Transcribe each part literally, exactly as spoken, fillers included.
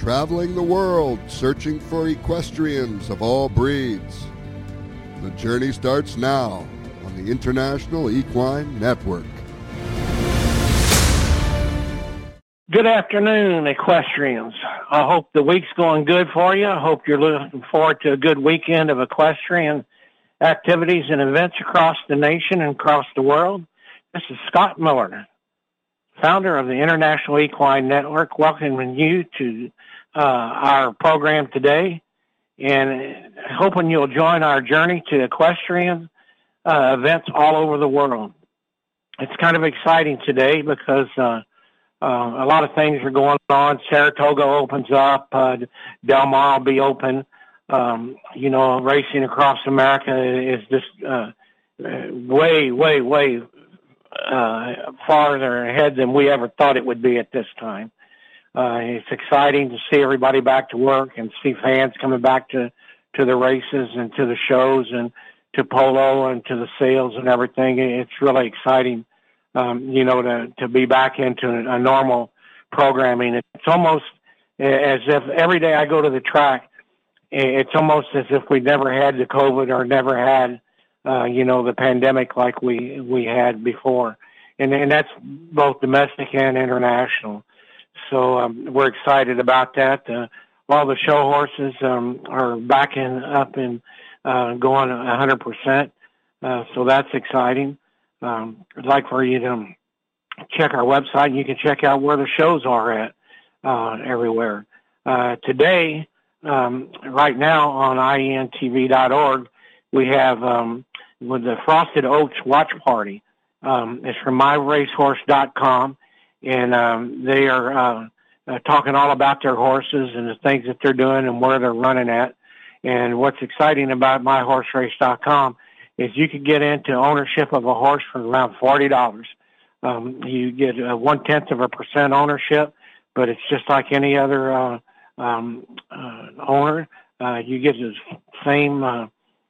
traveling the world searching for equestrians of all breeds. The journey starts now on the International Equine Network. Good afternoon, equestrians. I hope the week's going good for you. I hope you're looking forward to a good weekend of equestrian activities and events across the nation and across the world. This is Scott Miller, founder of the International Equine Network, welcoming you to uh, our program today and hoping you'll join our journey to equestrian uh, events all over the world. It's kind of exciting today because uh, uh, a lot of things are going on. Saratoga opens up. Uh, Del Mar will be open. Um, you know, racing across America is just uh, way, way, way uh, farther ahead than we ever thought it would be at this time. Uh, it's exciting to see everybody back to work and see fans coming back to, to the races and to the shows and to polo and to the sales and everything. It's really exciting, um, you know, to, to be back into a normal programming. It's almost as if every day I go to the track, it's almost as if we never had the COVID or never had, uh, you know, the pandemic like we, we had before. And, and that's both domestic and international. So um, we're excited about that. Uh, all the show horses um, are backing up and uh, going one hundred percent. Uh, so that's exciting. Um, I'd like for you to check our website, and you can check out where the shows are at uh, everywhere. Uh, today, um, right now on I E N T V dot org, we have um, with the Frosted Oaks Watch Party. Um, it's from my racehorse dot com. And um, they are uh, uh, talking all about their horses and the things that they're doing and where they're running at. And what's exciting about my horse race dot com is you can get into ownership of a horse for around forty dollars. Um, you get uh, one-tenth of a percent ownership, but it's just like any other uh, um, uh, owner. Uh, you get the same, uh,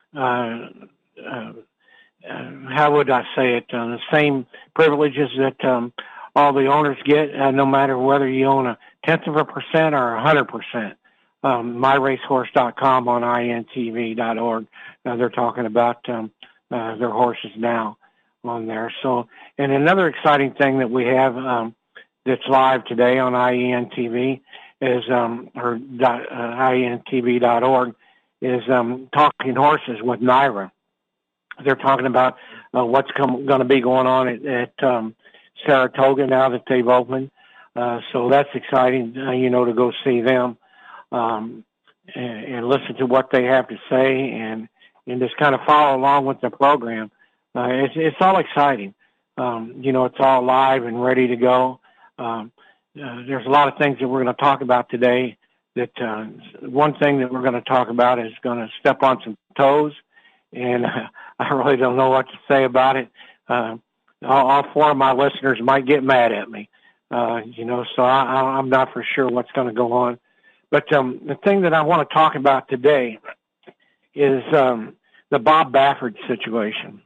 uh, uh, uh, how would I say it, uh, the same privileges that um, all the owners get, uh, no matter whether you own a tenth of a percent or a hundred percent. Um, my racehorse dot com on I E N T V dot org. Uh, they're talking about um, uh, their horses now on there. So, and another exciting thing that we have um, that's live today on I E N T V is, um, or dot, uh, I E N T V dot org is um, Talking Horses with Naira. They're talking about uh, what's going to be going on at, at um, Saratoga now that they've opened. Uh, so that's exciting, uh, you know, to go see them um, and, and listen to what they have to say and, and just kind of follow along with the program. Uh, it's, it's all exciting. Um, you know, it's all live and ready to go. Um, uh, there's a lot of things that we're going to talk about today. That uh, one thing that we're going to talk about is going to step on some toes, and uh, I really don't know what to say about it. Uh, All, all four of my listeners might get mad at me, uh, you know, so I, I'm not for sure what's going to go on. But um, the thing that I want to talk about today is um, the Bob Baffert situation.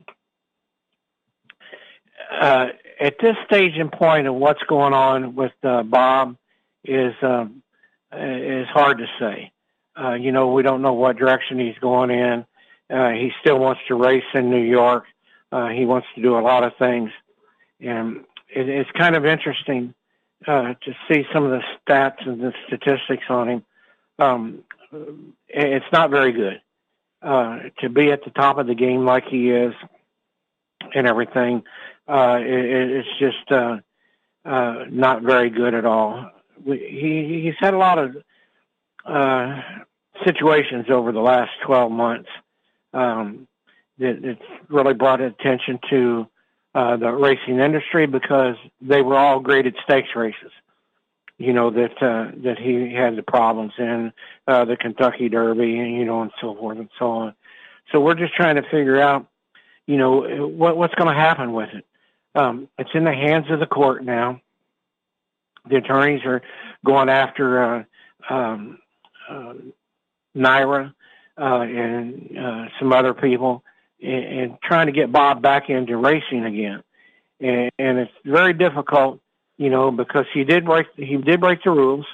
Uh, at this stage and point of what's going on with uh, Bob is um, is hard to say. Uh, you know, we don't know what direction he's going in. Uh, he still wants to race in New York. Uh, he wants to do a lot of things, and it, it's kind of interesting uh, to see some of the stats and the statistics on him. Um, it's not very good uh, to be at the top of the game like he is, and everything. Uh, it, it's just uh, uh, not very good at all. He he's had a lot of uh, situations over the last twelve months. Um, It's really brought attention to uh, the racing industry because they were all graded stakes races. You know, that uh, that he had the problems in uh, the Kentucky Derby, you know, and so forth and so on. So we're just trying to figure out, you know, what, what's going to happen with it. Um, it's in the hands of the court now. The attorneys are going after uh, um, uh, Naira uh, and uh, some other people, and, and trying to get Bob back into racing again. And, and it's very difficult, you know, because he did break he did break the rules,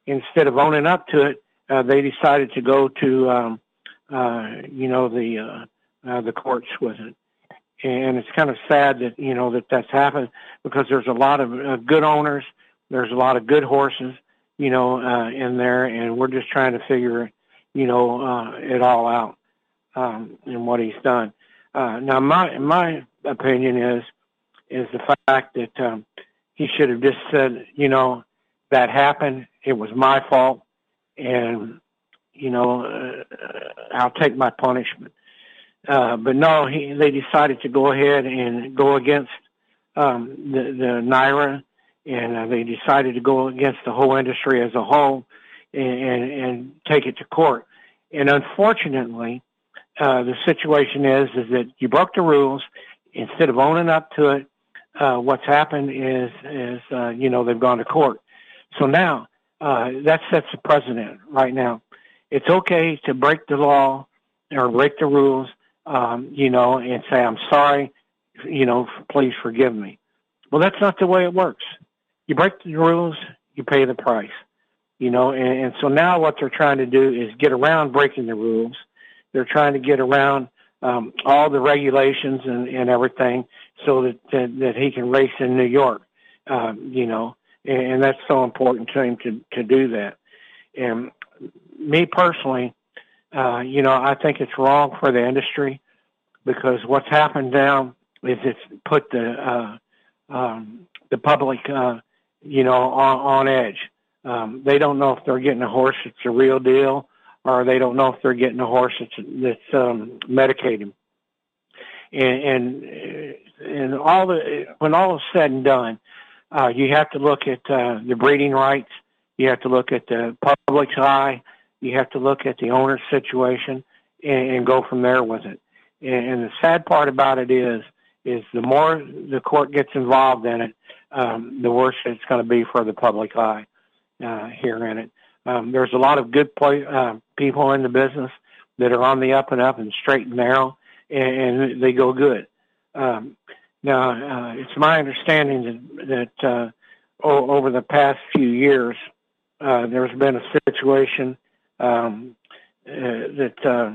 instead of owning up to it, uh, they decided to go to, um, uh, you know, the uh, uh, the courts with it. And it's kind of sad that, you know, that that's happened, because there's a lot of uh, good owners. There's a lot of good horses, you know, uh, in there. And we're just trying to figure, you know, uh, it all out um, and what he's done. Uh, now, my my opinion is is the fact that um, he should have just said, you know, that happened. It was my fault. And, you know, uh, I'll take my punishment. Uh, but no, he, they decided to go ahead and go against um, the, the NYRA, and uh, they decided to go against the whole industry as a whole, and, and, and take it to court. And unfortunately, uh, the situation is is that you broke the rules. Instead of owning up to it, uh, what's happened is is uh, you know, they've gone to court. So now uh, that sets a precedent right now. It's okay to break the law or break the rules. Um, you know, and say, I'm sorry, you know, please forgive me. Well, that's not the way it works. You break the rules, you pay the price, you know, and, and so now what they're trying to do is get around breaking the rules. They're trying to get around um, all the regulations and, and everything so that, that, that he can race in New York, um, you know, and, and that's so important to him to, to do that. And me personally, Uh, you know, I think it's wrong for the industry, because what's happened now is it's put the uh, um, the public, uh, you know, on, on edge. Um, they don't know if they're getting a horse that's a real deal, or they don't know if they're getting a horse that's that's um, medicated. And, and and all the when all is said and done, uh, you have to look at uh, the breeding rights. You have to look at the public's eye. You have to look at the owner's situation and, and go from there with it. And, and the sad part about it is, is the more the court gets involved in it, um, the worse it's going to be for the public eye uh, here in it. Um, there's a lot of good play, uh, people in the business that are on the up and up and straight and narrow, and, and they go good. Um, now, uh, it's my understanding that, that uh, o- over the past few years, uh, there's been a situation Um, uh, that, uh,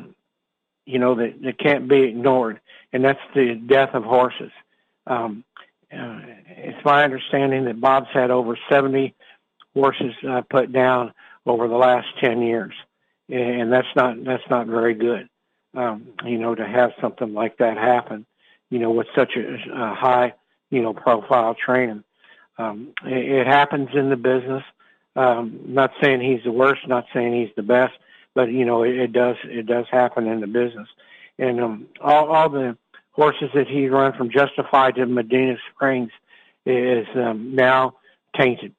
you know, that, that can't be ignored, and that's the death of horses. Um, uh, it's my understanding that Bob's had over seventy horses uh, put down over the last ten years, and that's not that's not very good. Um, you know, to have something like that happen, you know, with such a, a high, you know, profile training. Um, it, it happens in the business. Um, not saying he's the worst, not saying he's the best, but you know, it, it does it does happen in the business. And um, all, all the horses that he run from Justified to Medina Springs is um, now tainted.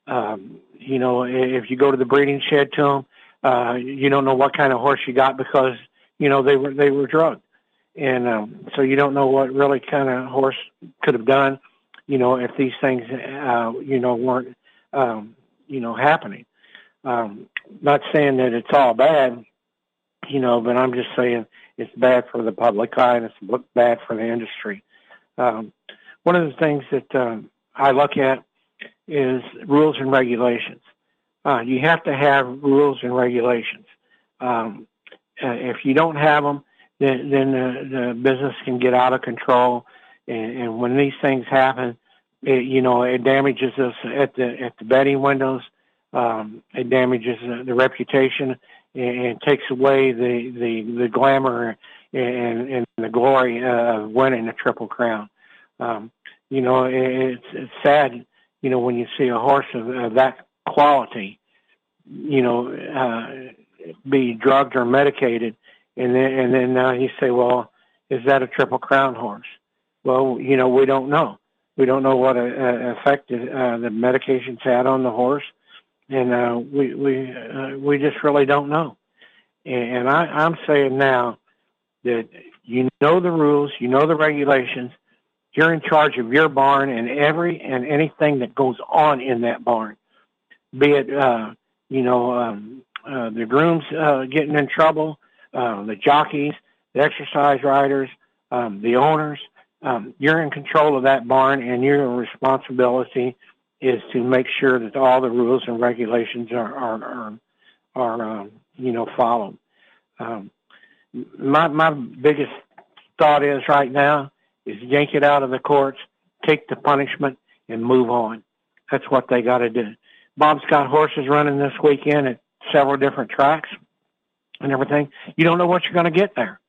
Um, you know, if you go to the breeding shed to him, uh, you don't know what kind of horse you got, because you know they were they were drugged, and um, so you don't know what really kind of horse could have done. You know, if these things, uh, you know, weren't. Um, you know, happening. Um, not saying that it's all bad, you know, but I'm just saying it's bad for the public eye and it's bad for the industry. Um, one of the things that um, I look at is rules and regulations. Uh, you have to have rules and regulations. Um, uh, if you don't have them, then, then the, the business can get out of control. And, and when these things happen, It, you know, it damages us at the at the betting windows. Um, it damages the, the reputation and, and takes away the, the, the glamour and, and the glory of winning a Triple Crown. Um, you know, it, it's, it's sad, you know, when you see a horse of, of that quality, you know, uh, be drugged or medicated, and then and then uh, you say, well, is that a Triple Crown horse? Well, you know, we don't know. We don't know what uh, effect uh, the medications had on the horse, and uh, we we uh, we just really don't know. And I, I'm saying now that you know the rules, you know the regulations. You're in charge of your barn and every and anything that goes on in that barn, be it uh, you know um, uh, the grooms uh, getting in trouble, uh, the jockeys, the exercise riders, um, the owners. Um, you're in control of that barn, and your responsibility is to make sure that all the rules and regulations are are are, are um, you know followed. Um, my my biggest thought is right now is yank it out of the courts, take the punishment, and move on. That's what they got to do. Bob's got horses running this weekend at several different tracks and everything. You don't know what you're going to get there.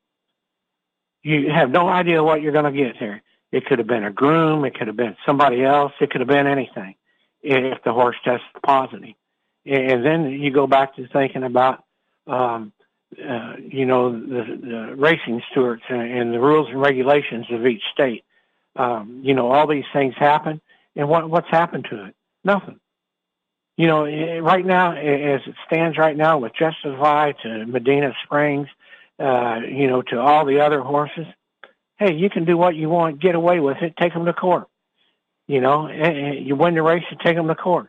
You have no idea what you're going to get there. It could have been a groom. It could have been somebody else. It could have been anything if the horse tests positive. And then you go back to thinking about, um, uh, you know, the, the racing stewards and, and the rules and regulations of each state. Um, you know, all these things happen. And what, what's happened to it? Nothing. You know, right now, as it stands right now with Justify to Medina Springs, uh, you know, to all the other horses, hey, you can do what you want, get away with it, take them to court. You know, and you win the race, you take them to court.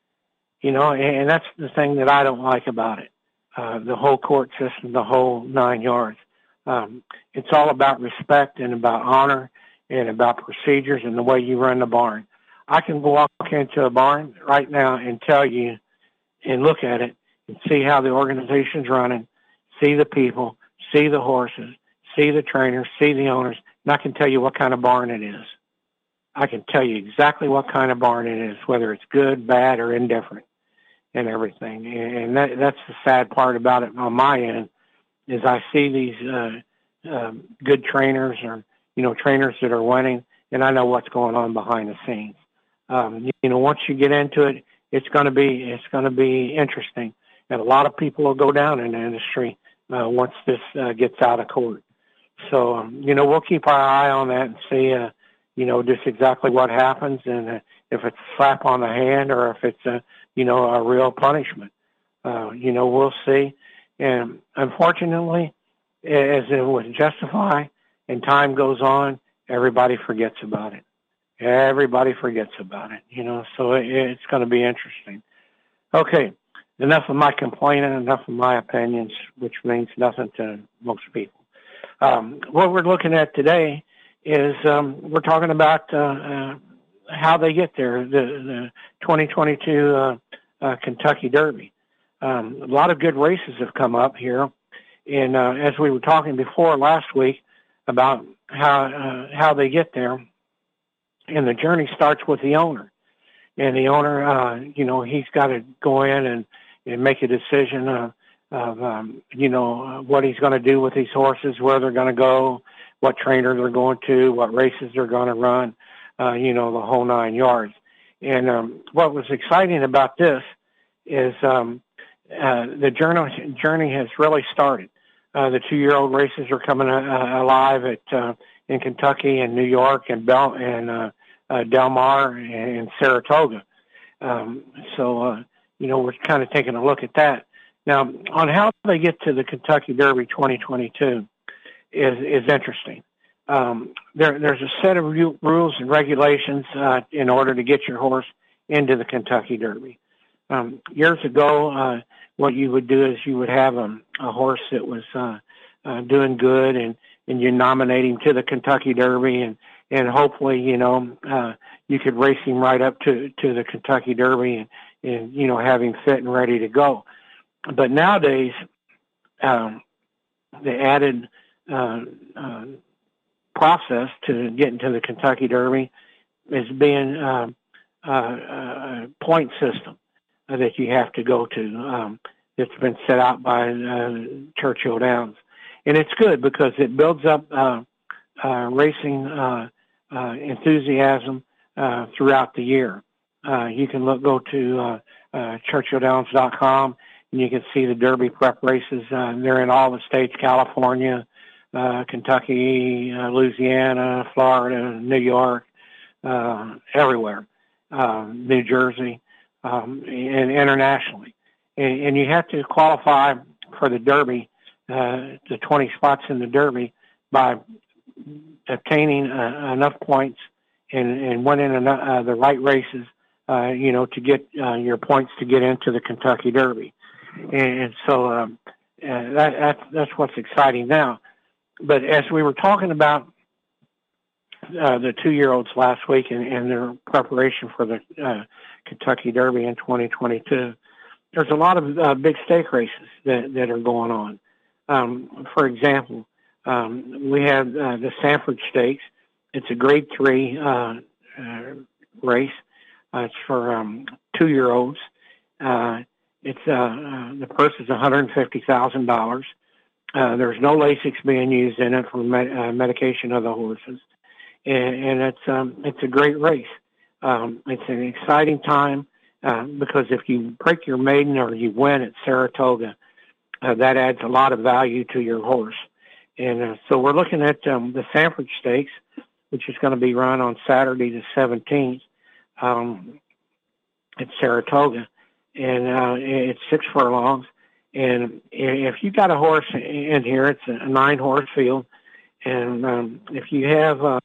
You know, and that's the thing that I don't like about it. Uh, the whole court system, the whole nine yards. Um, it's all about respect and about honor and about procedures and the way you run the barn. I can walk into a barn right now and tell you and look at it and see how the organization's running, see the people, see the horses, see the trainers, see the owners, and I can tell you what kind of barn it is. I can tell you exactly what kind of barn it is, whether it's good, bad, or indifferent and everything. And that, that's the sad part about it on my end is I see these uh, uh, good trainers or, you know, trainers that are winning, and I know what's going on behind the scenes. Um, you know, once you get into it, it's going to be it's going to be interesting, and a lot of people will go down in the industry uh, once this uh, gets out of court. So, um, you know, we'll keep our eye on that and see, uh, you know, just exactly what happens, and uh, if it's a slap on the hand or if it's a, you know, a real punishment. Uh, you know, we'll see. And unfortunately, as it would justify, and time goes on, everybody forgets about it. Everybody forgets about it, you know, so it, it's going to be interesting. Okay, enough of my complaining, enough of my opinions, which means nothing to most people. Um, what we're looking at today is um, we're talking about uh, uh, how they get there, the, the twenty twenty-two uh, uh, Kentucky Derby. Um, a lot of good races have come up here, and uh, as we were talking before last week about how uh, how they get there, and the journey starts with the owner. And the owner, uh, you know, he's got to go in and, and make a decision of, of um, you know, what he's going to do with these horses, where they're going to go, what trainer they're going to, what races they're going to run, uh, you know, the whole nine yards. And um, what was exciting about this is um, uh, the journey, journey has really started. Uh, the two-year-old races are coming uh, alive at uh, in Kentucky and New York and Bel and uh, uh, Del Mar and Saratoga. Um, so, uh, you know, we're kind of taking a look at that. Now, on how they get to the Kentucky Derby twenty twenty-two is, is interesting. Um, there, there's a set of re- rules and regulations uh, in order to get your horse into the Kentucky Derby. Um, years ago, uh, what you would do is you would have a, a horse that was uh, uh, doing good, and, and you nominate him to the Kentucky Derby, and, and hopefully, you know, uh, you could race him right up to, to the Kentucky Derby and, and, you know, have him fit and ready to go. But nowadays, um, the added uh, uh, process to get into the Kentucky Derby is being uh, uh, a point system that you have to go to. Um, it's been set out by uh, Churchill Downs. And it's good because it builds up uh, uh, racing uh, uh, enthusiasm uh, throughout the year. Uh, you can look, go to uh, uh, churchill downs dot com, and you can see the Derby prep races. Uh, they're in all the states, California, uh, Kentucky, uh, Louisiana, Florida, New York, uh, everywhere, uh, New Jersey, um, and internationally. And, and you have to qualify for the Derby, uh, the twenty spots in the Derby, by obtaining uh, enough points and, and winning enough, uh, the right races, uh, you know, to get uh, your points to get into the Kentucky Derby. And so um, uh, that, that's, that's what's exciting now. But as we were talking about uh, the two-year-olds last week in, in their preparation for the uh, Kentucky Derby in twenty twenty-two. There's a lot of uh, big stake races that, that are going on. Um, for example, um, we have uh, the Sanford Stakes. It's a grade three uh, uh, race. Uh, it's for um, two-year-olds. Uh, it's uh, uh, the purse is one hundred fifty thousand dollars. Uh, there's no Lasix being used in it for med- uh, medication of the horses, and, and it's um, it's a great race. Um, it's an exciting time uh, because if you break your maiden or you win at Saratoga, uh, that adds a lot of value to your horse. And uh, so we're looking at um, the Sanford Stakes, which is going to be run on Saturday the seventeenth um, at Saratoga, and uh, it's six furlongs. And if you got a horse in here, it's a nine-horse field. And um, if you have uh,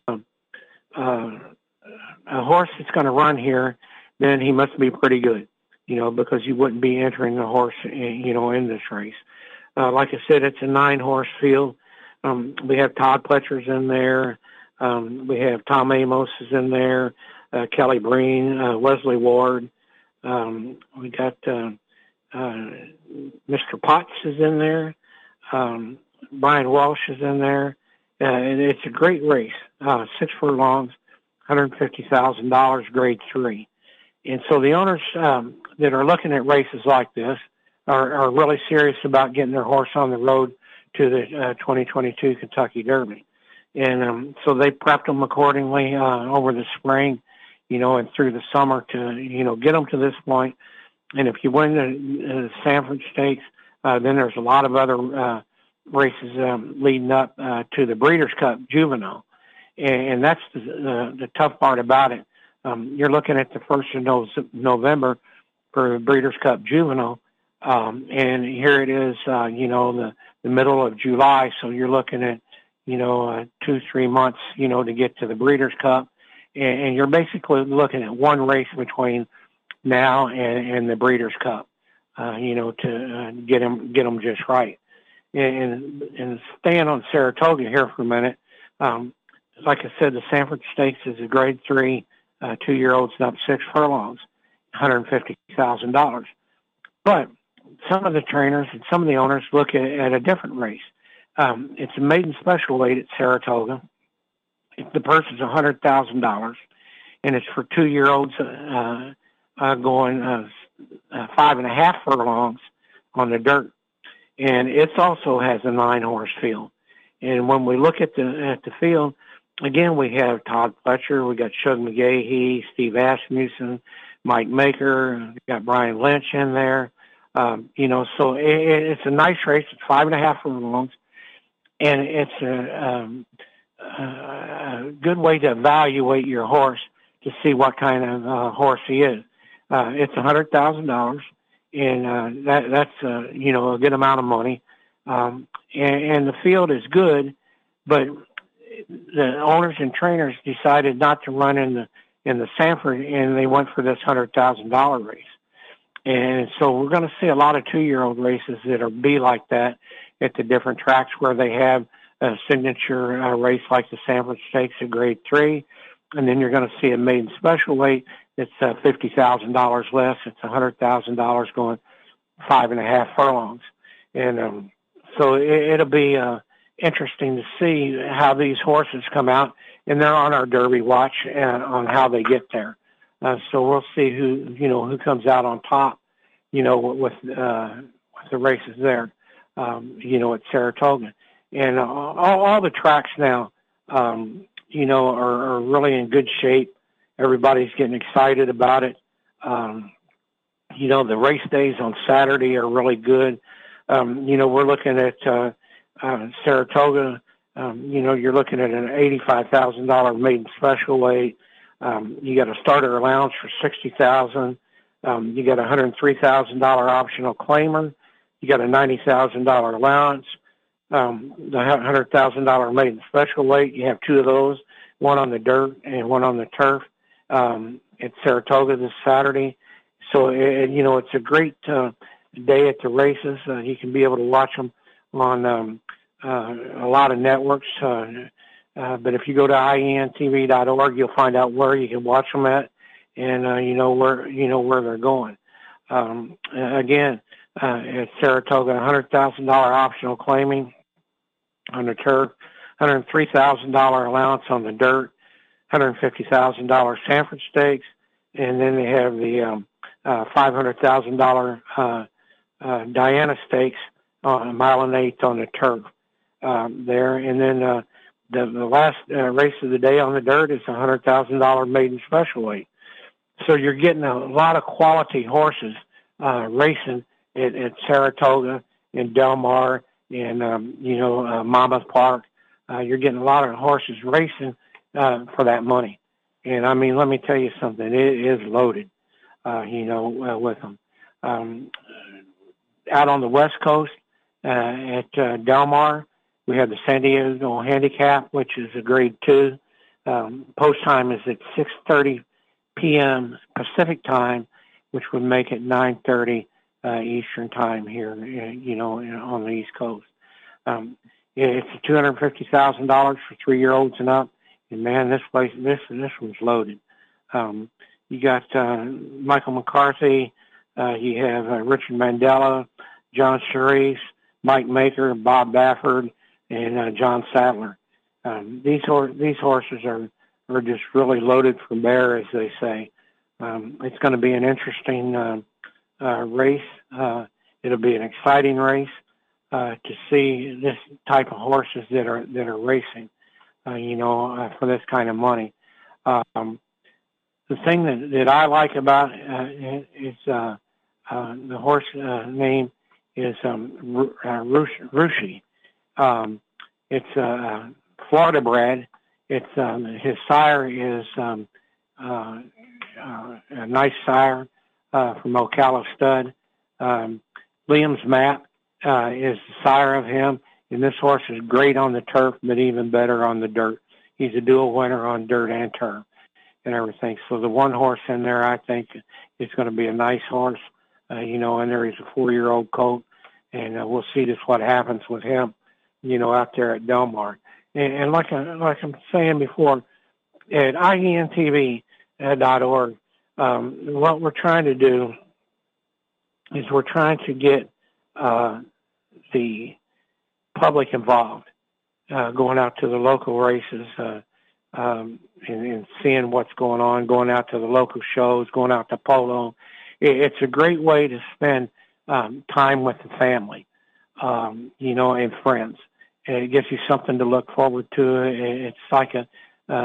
uh, a horse that's going to run here, then he must be pretty good, you know, because you wouldn't be entering a horse, you know, in this race. Uh, like I said, it's a nine-horse field. Um, we have Todd Pletcher's in there. Um, we have Tom Amos is in there, uh, Kelly Breen, uh, Wesley Ward. Um, we got... Uh, Uh, Mister Potts is in there. Um, Brian Walsh is in there. Uh, and it's a great race. Uh, six furlongs, one hundred fifty thousand dollars, grade three. And so the owners um, that are looking at races like this are, are really serious about getting their horse on the road to the uh, twenty twenty-two Kentucky Derby. And um, so they prepped them accordingly uh, over the spring, you know, and through the summer to, you know, get them to this point. And if you win the uh, Sanford Stakes, uh, then there's a lot of other uh, races um, leading up uh, to the Breeders' Cup Juvenile. And, and that's the, the, the tough part about it. Um, you're looking at the first of no- November for the Breeders' Cup Juvenile. Um, and here it is, uh, you know, the, the middle of July. So you're looking at, you know, uh, two, three months, you know, to get to the Breeders' Cup. And, and you're basically looking at one race between now and, and the Breeders' Cup, uh, you know, to uh, get them get them just right. And, and staying on Saratoga here for a minute, um, like I said, the Sanford Stakes is a grade three, uh, two-year-olds up six furlongs, one hundred fifty thousand dollars. But some of the trainers and some of the owners look at, at a different race. Um, it's a maiden special weight at Saratoga. The purse is one hundred thousand dollars, and it's for two-year-olds uh, Uh, going uh, uh, five and a half furlongs on the dirt, and it also has a nine-horse field. And when we look at the at the field, again we have Todd Pletcher, we got Shug McGahee, Steve Asmussen, Mike Maker, we got Brian Lynch in there. Um, you know, so it, it's a nice race. It's five and a half furlongs, and it's a, um, a good way to evaluate your horse to see what kind of uh, horse he is. Uh, it's one hundred thousand dollars, and uh, that, that's, uh, you know, a good amount of money. Um, and, and the field is good, but the owners and trainers decided not to run in the in the Sanford, and they went for this one hundred thousand dollars race. And so we're going to see a lot of two-year-old races that are be like that at the different tracks where they have a signature uh, race like the Sanford Stakes at grade three, and then you're going to see a maiden special weight. It's uh, fifty thousand dollars less. It's one hundred thousand dollars going five and a half furlongs. And um, so it, it'll be uh, interesting to see how these horses come out. And they're on our Derby watch uh, on how they get there. Uh, so we'll see who, you know, who comes out on top, you know, with, uh, with the races there, um, you know, at Saratoga. And uh, all, all the tracks now, um, you know, are, are really in good shape. Everybody's getting excited about it. Um, you know, the race days on Saturday are really good. Um, you know, we're looking at uh, uh, Saratoga. Um, you know, you're looking at an eighty-five thousand dollars maiden special weight. Um, you got a starter allowance for sixty thousand dollars. Um, you got a one hundred three thousand dollars optional claimer. You got a ninety thousand dollars allowance. Um, the one hundred thousand dollars maiden special weight, you have two of those, one on the dirt and one on the turf. Um, at Saratoga this Saturday. So, it, you know, it's a great uh, day at the races. Uh, you can be able to watch them on um, uh, a lot of networks. Uh, Uh, but if you go to I E N T V dot org, you'll find out where you can watch them at, and uh, you know where you know where they're going. Um, again, uh, at Saratoga, one hundred thousand dollars optional claiming on the turf, one hundred three thousand dollars allowance on the dirt, one hundred fifty thousand dollars Sanford Stakes, and then they have the um, uh, five hundred thousand dollars uh, uh, Diana Stakes on a mile and eighth on the turf um, there, and then uh, the, the last uh, race of the day on the dirt is a one hundred thousand dollars maiden special weight. So you're getting a lot of quality horses uh, racing at, at Saratoga and Del Mar and, um, you know, uh, Monmouth Park. Uh, you're getting a lot of horses racing uh, for that money. And, I mean, let me tell you something. It is loaded, uh, you know, uh, with them. Um, out on the West Coast uh, at uh, Del Mar, we have the San Diego Handicap, which is a grade two. Um, post time is at six thirty p.m. Pacific time, which would make it nine thirty uh, Eastern time here, you know, on the East Coast. Um, it's two hundred fifty thousand dollars for three-year-olds and up. And, man, this place, this this one's loaded. Um, you got uh, Michael McCarthy. Uh, you have uh, Richard Mandela, John Charisse, Mike Maker, Bob Bafford, and uh, John Sadler. Um, these, hor- these horses are are just really loaded for bear, as they say. Um, it's going to be an interesting uh, uh, race. Uh, it'll be an exciting race uh, to see this type of horses that are that are racing, uh, you know, uh, for this kind of money. Um, the thing that, that I like about uh, is uh, uh, the horse uh, name is um, Rushi. Um, it's uh, Florida bred. It's um, his sire is um, uh, uh, a nice sire uh, from Ocala Stud. Um, Liam's Map uh, is the sire of him, and this horse is great on the turf, but even better on the dirt. He's a dual winner on dirt and turf and everything. So the one horse in there, I think, is going to be a nice horse. Uh, you know, and there he's a four-year-old colt, and uh, we'll see just what happens with him, you know, out there at Del Mar. And, and like, I, like I'm saying before, at I E N T V dot org, um, what we're trying to do is we're trying to get uh, the public involved, uh, going out to the local races uh, um, and, and seeing what's going on, going out to the local shows, going out to polo. It, it's a great way to spend um, time with the family, um, you know, and friends. It gives you something to look forward to. It's like a,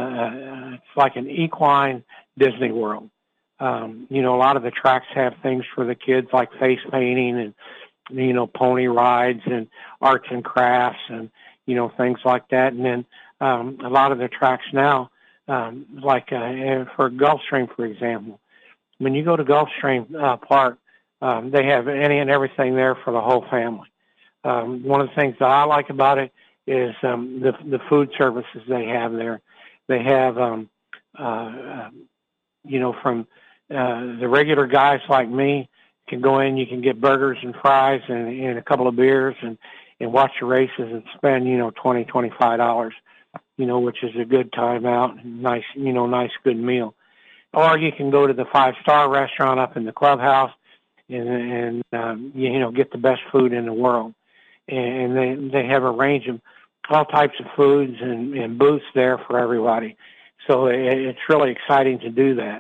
uh, it's like an equine Disney World. Um, you know, a lot of the tracks have things for the kids like face painting and, you know, pony rides and arts and crafts and, you know, things like that. And then um, a lot of the tracks now, um, like uh, for Gulfstream, for example, when you go to Gulfstream uh, Park, um, they have any and everything there for the whole family. Um, one of the things that I like about it is um, the the food services they have there. They have, um, uh, you know, from uh, the regular guys like me can go in, you can get burgers and fries and, and a couple of beers and, and watch the races and spend, you know, twenty dollars, twenty-five dollars, you know, which is a good time out, nice, you know, nice, good meal. Or you can go to the five-star restaurant up in the clubhouse and, and um, you, you know, get the best food in the world. And they they have a range of all types of foods and, and booths there for everybody. So it, it's really exciting to do that,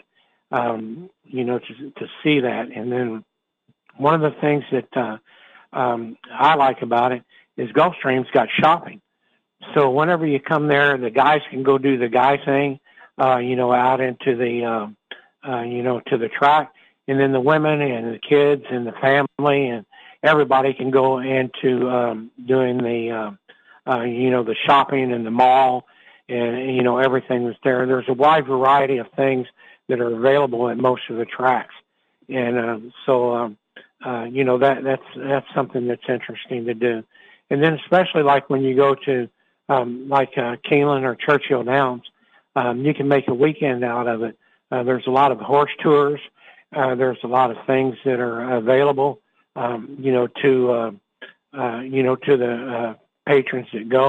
um, you know, to to see that. And then one of the things that uh, um, I like about it is Gulfstream's got shopping. So whenever you come there, the guys can go do the guy thing, uh, you know, out into the, uh, uh, you know, to the track. And then the women and the kids and the family and everybody can go into um, doing the, uh, uh, you know, the shopping in the mall and, you know, everything that's there. There's a wide variety of things that are available at most of the tracks. And uh, so, um, uh, you know, that that's that's something that's interesting to do. And then especially like when you go to um, like uh, Keeneland or Churchill Downs, um, you can make a weekend out of it. Uh, there's a lot of horse tours. Uh, there's a lot of things that are available. Um, you know, to, uh, uh, you know, to the uh, patrons that go.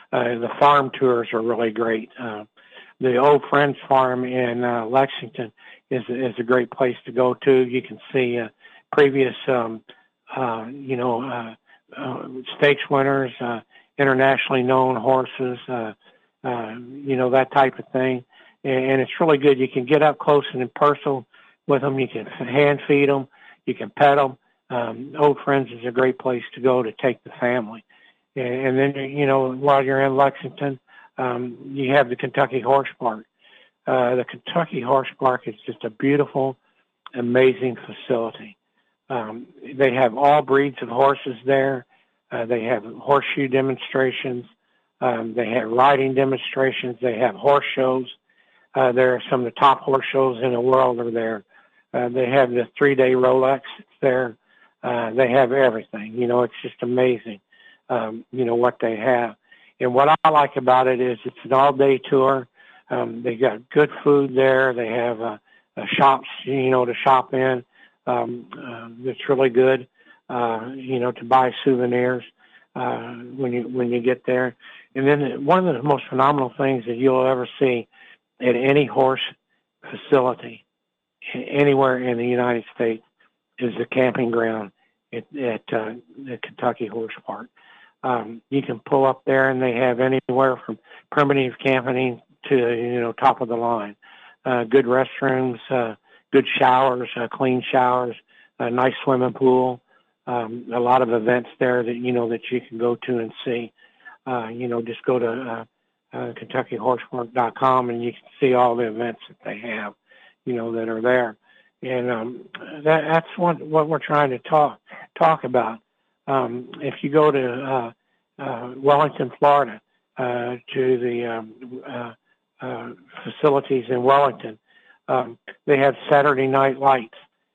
Uh, the farm tours are really great. Uh, the Old Friends Farm in uh, Lexington is is a great place to go to. You can see uh, previous, um, uh, you know, uh, uh, stakes winners, uh, internationally known horses, uh, uh, you know, that type of thing. And, and it's really good. You can get up close and personal with them. You can hand feed them. You can pet them. Um, Old Friends is a great place to go to take the family. And, and then, you know, while you're in Lexington, um, you have the Kentucky Horse Park. Uh, the Kentucky Horse Park is just a beautiful, amazing facility. Um, they have all breeds of horses there. Uh, they have horseshoe demonstrations. Um, they have riding demonstrations. They have horse shows. Uh, there are some of the top horse shows in the world are there. Uh, they have the three-day Rolex. It's there. Uh, they have everything. You know, it's just amazing, um, you know, what they have. And what I like about it is it's an all-day tour. Um, they got good food there. They have uh, uh, shops, you know, to shop in. Um, uh, it's really good, uh, you know, to buy souvenirs uh, when you when you get there. And then one of the most phenomenal things that you'll ever see at any horse facility anywhere in the United States is the camping ground at, at uh, the Kentucky Horse Park. Um, you can pull up there, and they have anywhere from primitive camping to, you know, top of the line. Uh, good restrooms, uh, good showers, uh, clean showers, a nice swimming pool, um, a lot of events there that, you know, that you can go to and see. Uh, you know, just go to uh, uh, Kentucky Horse Park dot com and you can see all the events that they have, you know, that are there. And um, that, that's what, what we're trying to talk talk about. Um, if you go to uh, uh, Wellington, Florida, uh, to the um, uh, uh, facilities in Wellington, um, they have Saturday night lights.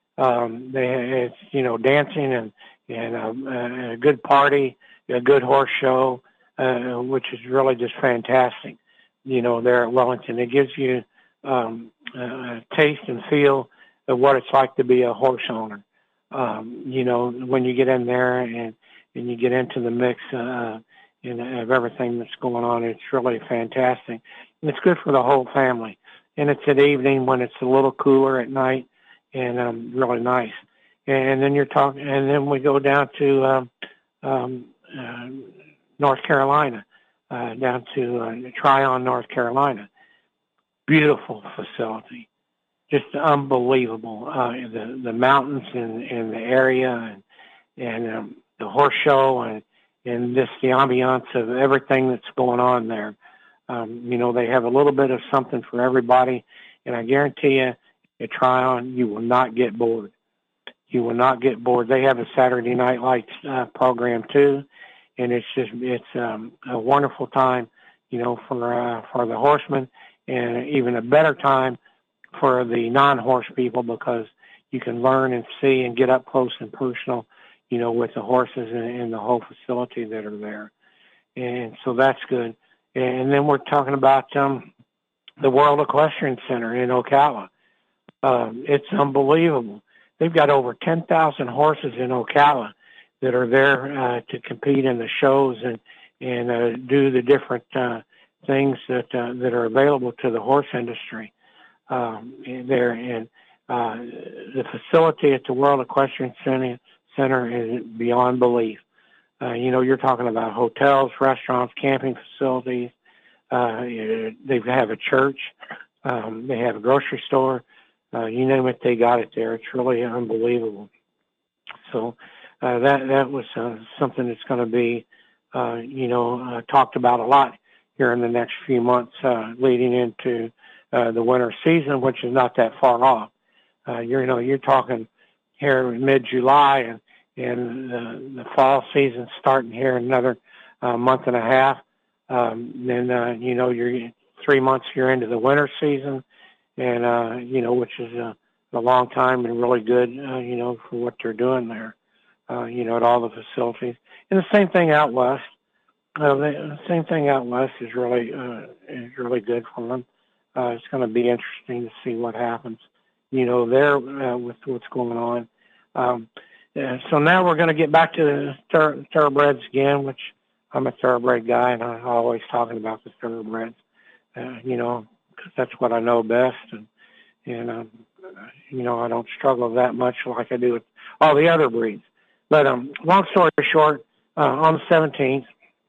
Um, they it's you know dancing and and um, a good party, a good horse show, uh, which is really just fantastic. You know, there at Wellington, it gives you um, a taste and feel of what it's like to be a horse owner. Um, you know, when you get in there and, and you get into the mix uh, and of everything that's going on, it's really fantastic. And it's good for the whole family. And it's at evening when it's a little cooler at night and um, really nice. And then you're talking, and then we go down to um, um, uh, North Carolina, uh, down to uh, Tryon, North Carolina. Beautiful facility. Just unbelievable. Uh, the the mountains and, and the area and and um, the horse show and and just the ambiance of everything that's going on there. Um, you know, they have a little bit of something for everybody, and I guarantee you, at Tryon, you will not get bored. You will not get bored. They have a Saturday Night Lights uh, program too, and it's just it's um, a wonderful time, you know, for uh, for the horsemen, and even a better time for the non-horse people because you can learn and see and get up close and personal, you know, with the horses and, and the whole facility that are there. And so that's good. And then we're talking about um, the World Equestrian Center in Ocala. Um, it's unbelievable. They've got over ten thousand horses in Ocala that are there uh, to compete in the shows and, and uh, do the different uh, things that uh, that are available to the horse industry. Um, there and uh, the facility at the World Equestrian Center, Center is beyond belief. Uh, you know, you're talking about hotels, restaurants, camping facilities. Uh, they have a church. Um, they have a grocery store. Uh, you name it, they got it there. It's really unbelievable. So uh, that that was uh, something that's going to be, uh, you know, uh, talked about a lot here in the next few months uh, leading into Uh, the winter season, which is not that far off. Uh, you're, you know, you're talking here in mid-July, and and the, the fall season starting here in another uh, month and a half. Um, then uh, you know, you're three months you're into the winter season, and uh, you know, which is a, a long time and really good, uh, you know, for what they're doing there. Uh, you know, at all the facilities, and the same thing out west. Uh, the same thing out west is really uh, is really good for them. Uh, it's going to be interesting to see what happens, you know, there uh, with what's going on. Um, uh, so now we're going to get back to the thoroughbreds again, which I'm a thoroughbred guy, and I'm always talking about the thoroughbreds, uh, you know, because that's what I know best. And, and um, you know, I don't struggle that much like I do with all the other breeds. But um, long story short, uh, on the seventeenth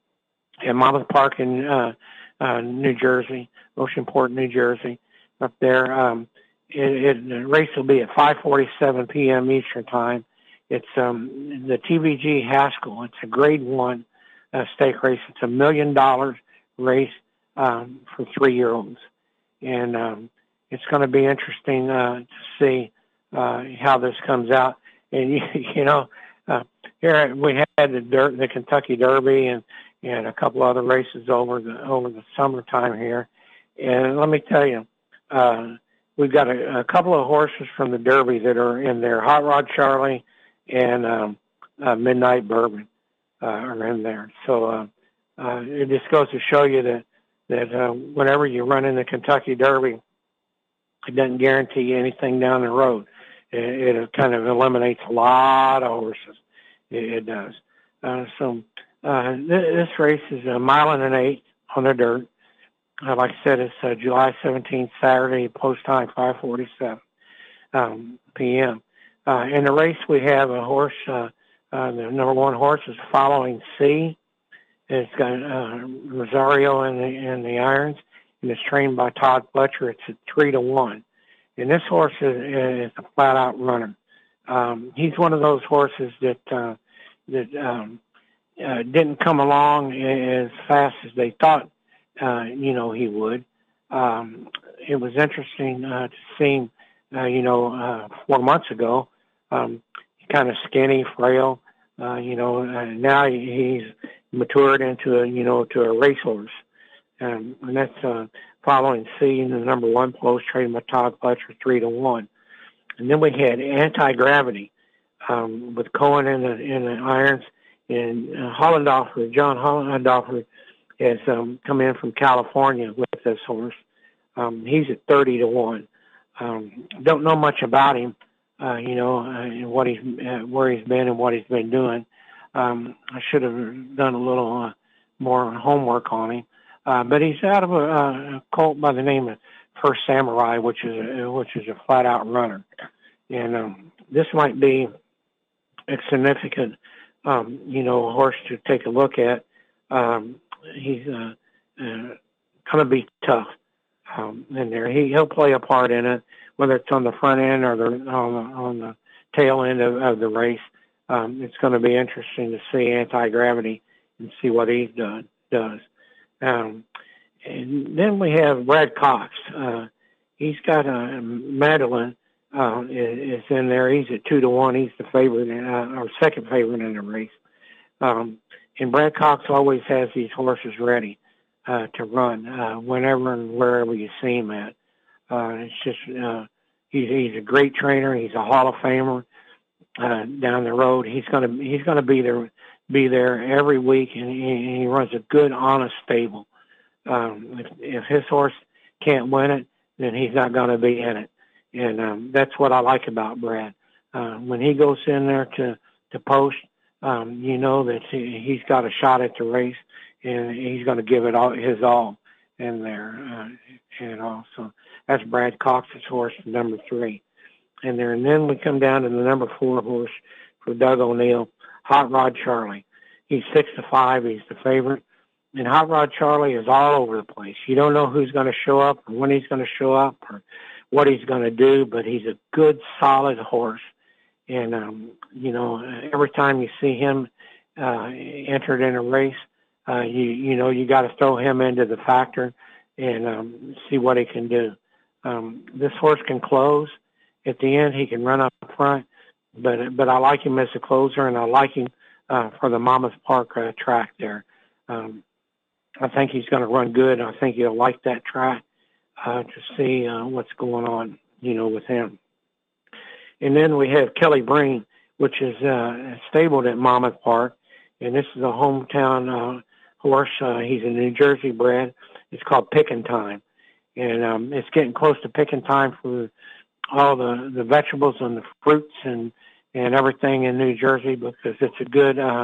at Monmouth Park in uh, uh, New Jersey, Oceanport, New Jersey, up there, um, it, it, the race will be at five forty-seven p.m. Eastern Time. It's um, the T V G Haskell. It's a Grade One uh, stake race. It's a million dollar race um, for three-year-olds, and um, it's going to be interesting uh, to see uh, how this comes out. And you, you know, uh, here we had the Der- the Kentucky Derby and and a couple other races over the over the summertime here. And let me tell you, uh, we've got a, a couple of horses from the Derby that are in there. Hot Rod Charlie and um, uh, Midnight Bourbon uh, are in there. So uh, uh, it just goes to show you that that uh, whenever you run in the Kentucky Derby, it doesn't guarantee you anything down the road. It, it kind of eliminates a lot of horses. It, it does. Uh, so uh, th- this race is a mile and an eighth on the dirt. Uh, like I said, it's uh, July seventeenth, Saturday, post time, five forty-seven um, p.m. Uh, in the race, we have a horse. Uh, uh, the number one horse is Following C. It's got uh, Rosario in the in the irons, and it's trained by Todd Fletcher. It's at three to one, and this horse is, is a flat out runner. Um, he's one of those horses that uh, that um, uh, didn't come along as fast as they thought. Uh, you know he would. Um, it was interesting uh, to see him. Uh, you know, uh, four months ago, um, kind of skinny, frail. Uh, you know, uh, now he's matured into a, you know, to a racehorse. Um, and that's uh, Following C in the number one post, trained by Todd Fletcher, three to one. And then we had Anti-Gravity um, with Cohen in the in the irons, and uh, Hollendorfer, John Hollendorfer, has um, come in from California with this horse. Um, he's at thirty to one. Um, don't know much about him, uh, you know, uh, and what he's uh, where he's been and what he's been doing. Um, I should have done a little uh, more homework on him, uh, but he's out of a, a colt by the name of First Samurai, which is a, which is a flat out runner, and um, this might be a significant, um, you know, horse to take a look at. Um, he's uh, uh, going to be tough. Um, in there, he he'll play a part in it, whether it's on the front end or the on the on the tail end of, of the race. Um, it's going to be interesting to see Anti-Gravity and see what he done, does. Um, and then we have Brad Cox. Uh, he's got a Madeline uh, is, is in there. He's at two to one. He's the favorite, uh, or second favorite in the race. Um, and Brad Cox always has these horses ready. Uh, to run uh, whenever and wherever you see him at. Uh, it's just uh, he's he's a great trainer. He's a Hall of Famer uh, down the road. He's gonna he's gonna be there be there every week, and he, he runs a good, honest stable. Um, if, if his horse can't win it, then he's not gonna be in it, and um, that's what I like about Brad. Uh, when he goes in there to to post, um, you know that he, he's got a shot at the race. And he's going to give it all his all in there, uh, and also that's Brad Cox's horse, number three, in there. And then we come down to the number four horse for Doug O'Neill, Hot Rod Charlie. He's six to five. He's the favorite, and Hot Rod Charlie is all over the place. You don't know who's going to show up or when he's going to show up or what he's going to do, but he's a good, solid horse. And um, you know, every time you see him uh, entered in a race. Uh, you you know you got to throw him into the factor and um, see what he can do. Um, this horse can close at the end. He can run up front, but but I like him as a closer, and I like him uh, for the Monmouth Park uh, track there. Um, I think he's going to run good. I think you'll like that track uh, to see uh, what's going on, you know, with him. And then we have Kelly Breen, which is uh, stabled at Monmouth Park, and this is a hometown. Uh, horse. Uh, he's a New Jersey bred. It's called Picking Time. And um, it's getting close to picking time for all the, the vegetables and the fruits and, and everything in New Jersey because it's a good uh,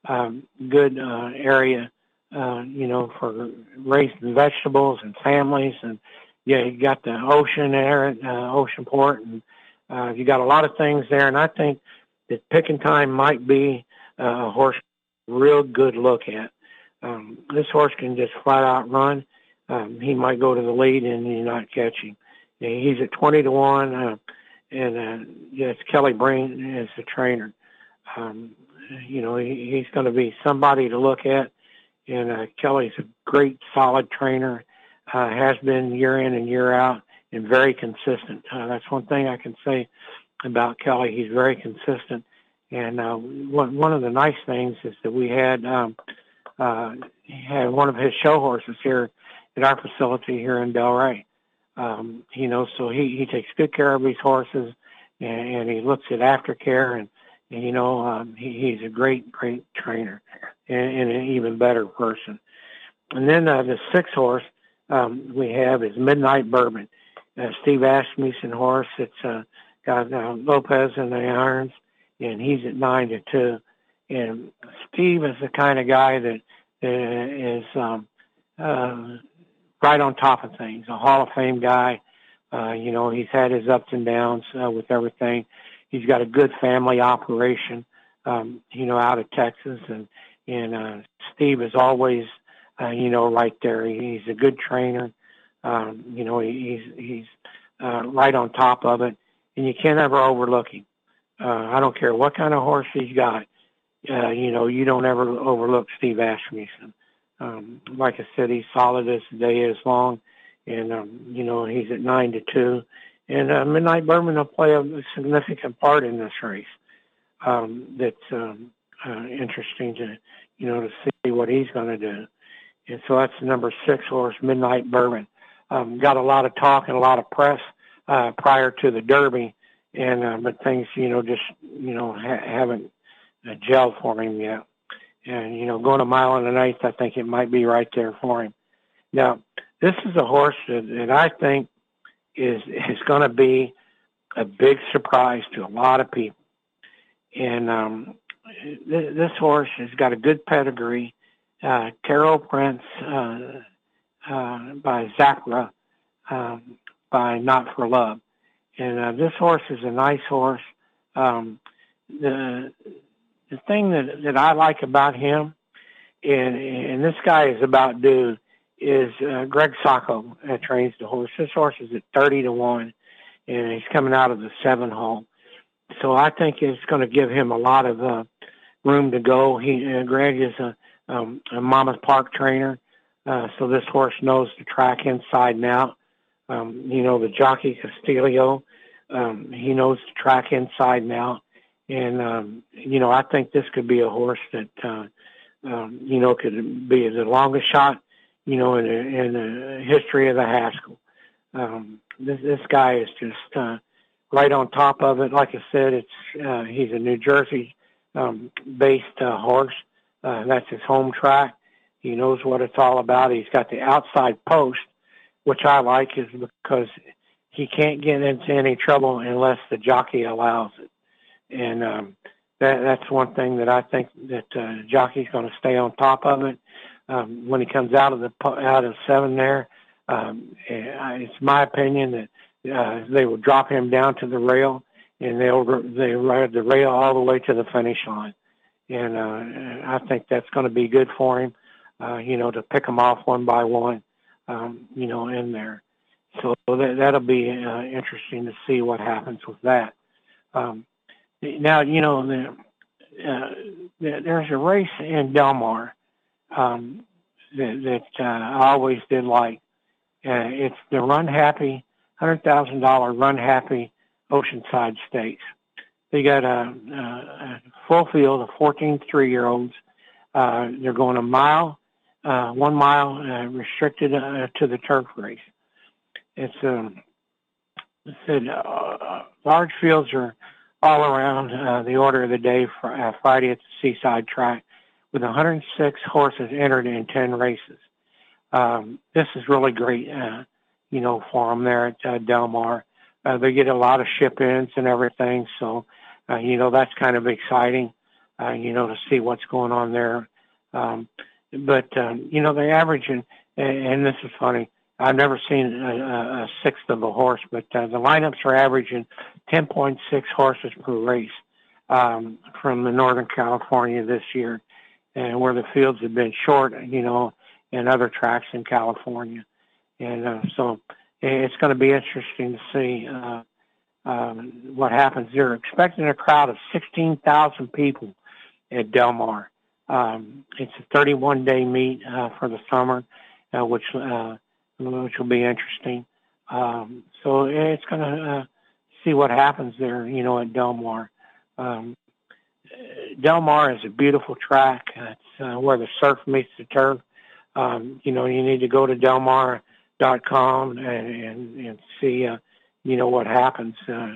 um, good uh, area, uh, you know, for raising vegetables and families. And yeah, you got the ocean there at uh, Oceanport, and uh, you got a lot of things there. And I think that Picking Time might be uh, a horse real good look at. Um, this horse can just flat out run. Um, he might go to the lead and you not catch him. Yeah, he's at twenty to one, uh, and uh, yes, Kelly Breen is the trainer. Um, you know, he, he's going to be somebody to look at, and uh, Kelly's a great, solid trainer. Uh, has been year in and year out, and very consistent. Uh, that's one thing I can say about Kelly. He's very consistent, and uh, one one of the nice things is that we had um, uh, had one of his show horses here at our facility here in Delray. Um, you know, so he, he takes good care of his horses, and, and he looks at aftercare, and, and you know, um, he, he's a great, great trainer, and, and an even better person. And then uh, the sixth horse um, we have is Midnight Bourbon, uh, Steve Asmussen horse. It's uh, got uh, Lopez in the irons, and he's at nine to two. And Steve is the kind of guy that uh, is um, uh, right on top of things, a Hall of Fame guy. Uh, you know, he's had his ups and downs uh, with everything. He's got a good family operation, um, you know, out of Texas. And, and uh, Steve is always, uh, you know, right there. He's a good trainer. Um, you know, he, he's he's uh, right on top of it. And you can't ever overlook him. Uh, I don't care what kind of horse he's got. Uh, you know, you don't ever overlook Steve Asmussen. Um, like I said, he's solid as the day is long, and, um, you know, he's at nine to two. And uh, Midnight Bourbon will play a significant part in this race. Um, that's um, uh, interesting to, you know, to see what he's going to do. And so that's the number six horse, Midnight Bourbon. Um, got a lot of talk and a lot of press uh, prior to the Derby, and uh, but things, you know, just, you know, ha- haven't uh, gelled for him yet. And, you know, going a mile and an eighth, I think it might be right there for him. Now, this is a horse that, that I think is is going to be a big surprise to a lot of people. And um, th- this horse has got a good pedigree. Uh, Carol Prince uh, uh, by Zapra, um, by Not for Love. And uh, this horse is a nice horse. Um, the the thing that, that I like about him, and, and this guy is about due, is uh, Greg Sacco uh, trains the horse. This horse is at thirty to one, and he's coming out of the seven hole. So I think it's going to give him a lot of uh, room to go. He uh, Greg is a, um, a Monmouth Park trainer, uh, so this horse knows the track inside and out. Um, you know, the jockey Castillo, um, he knows the track inside and out. And, um, you know, I think this could be a horse that, uh, um, you know, could be the longest shot, you know, in, in the history of the Haskell. Um, this, this guy is just uh, right on top of it. Like I said, it's uh, he's a New Jersey um, based uh, horse. Uh, that's his home track. He knows what it's all about. He's got the outside post, which I like, is because he can't get into any trouble unless the jockey allows it. And um, that, that's one thing that I think that uh, jockey's going to stay on top of it. Um, when he comes out of the out of seven there, um, it's my opinion that uh, they will drop him down to the rail, and they'll they ride the rail all the way to the finish line. And uh, I think that's going to be good for him, uh, you know, to pick them off one by one, um, you know, in there. So that, that'll be uh, interesting to see what happens with that. Um, Now, you know, the, uh, the, there's a race in Del Mar um, that, that uh, I always did like. Uh, it's the Run Happy, one hundred thousand dollars Run Happy Oceanside Stakes. They got a, a, a full field of fourteen three-year-olds. Uh, they're going a mile, uh, one mile uh, restricted uh, to the turf race. It's um, it said uh, large fields are all around uh, the order of the day for uh, Friday at the Seaside Track, with one hundred six horses entered in ten races. Um, this is really great, uh, you know, for them there at uh, Del Mar. Uh, they get a lot of ship-ins and everything, so, uh, you know, that's kind of exciting. uh, you know, to see what's going on there. Um, but, um, you know, they average, in, and this is funny, I've never seen a, a sixth of a horse, but uh, the lineups are averaging ten point six horses per race um, from the Northern California this year, and where the fields have been short, you know, and other tracks in California. And uh, so it's going to be interesting to see uh, um, what happens. They're expecting a crowd of sixteen thousand people at Del Mar. Um, it's a thirty-one day meet uh, for the summer, uh, which uh, which will be interesting. Um, so it's going to uh, see what happens there, you know, at Del Mar. Um, Del Mar is a beautiful track. It's uh, where the surf meets the turf. Um, you know, you need to go to del mar dot com and, and, and see, uh, you know, what happens uh,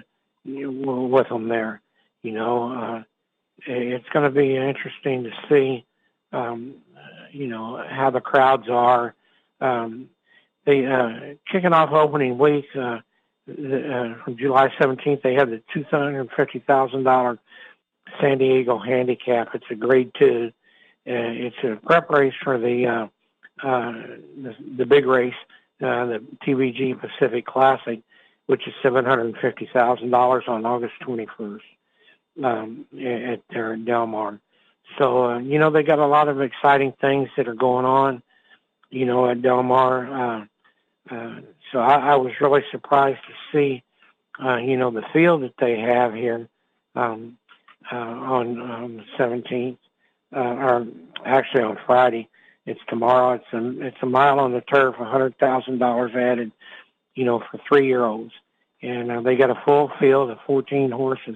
with them there. You know, uh, it's going to be interesting to see, um, you know, how the crowds are. Um, they uh, kicking off opening week uh, the, uh, from July seventeenth. They have the two hundred fifty thousand dollars San Diego Handicap. It's a grade two. Uh, it's a prep race for the uh, uh, the, the big race, uh, the T V G Pacific Classic, which is seven hundred fifty thousand dollars on August twenty-first um, at there in Del Mar. So, uh, you know, they got a lot of exciting things that are going on, you know, at Del Mar. Uh, uh, so I, I was really surprised to see, uh, you know, the field that they have here um, uh, on, on the seventeenth, uh, or actually on Friday. It's tomorrow. It's a, it's a mile on the turf, one hundred thousand dollars added, you know, for three-year-olds. And uh, they got a full field of fourteen horses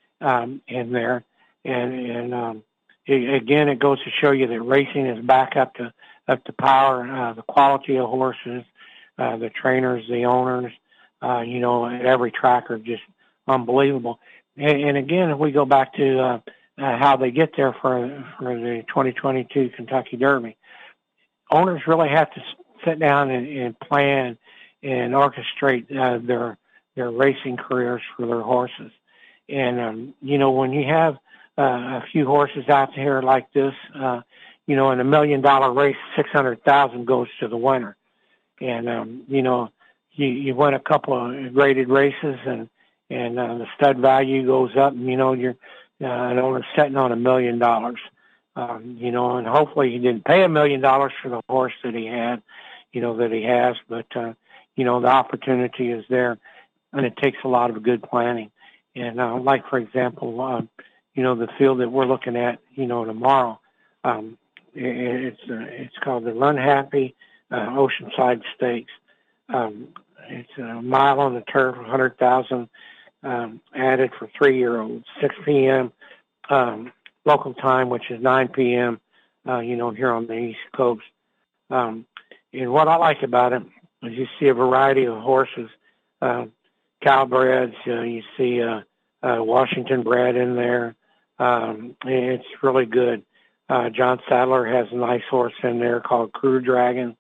um, in there. And, and um, it, again, it goes to show you that racing is back up to up to power, uh, the quality of horses, uh, the trainers, the owners, uh, you know, at every track are just unbelievable. And, and again, if we go back to uh, uh, how they get there for, for the twenty twenty-two Kentucky Derby, owners really have to sit down and, and plan and orchestrate uh, their their racing careers for their horses. And, um, you know, when you have uh, a few horses out there like this, uh, you know, in a million dollar race, six hundred thousand goes to the winner. And, um, you know, you, you win a couple of graded races and, and uh, the stud value goes up and, you know, you're uh, an owner sitting on a million dollars. Um, you know, and hopefully he didn't pay a million dollars for the horse that he had, you know, that he has, but, uh, you know, the opportunity is there and it takes a lot of good planning. And, uh, like, for example, uh, you know, the field that we're looking at, you know, tomorrow, um, it, it's, uh, it's called the Run Happy, uh, Oceanside Stakes. Um, it's a mile on the turf, one hundred thousand, um, added for three-year-olds, six p.m., um, local time, which is nine p.m., uh, you know, here on the East Coast. Um, and what I like about it is you see a variety of horses, uh, Calbreds, uh, you see uh, uh, Washington bred in there. Um, it's really good. Uh, John Sadler has a nice horse in there called Crew Dragon,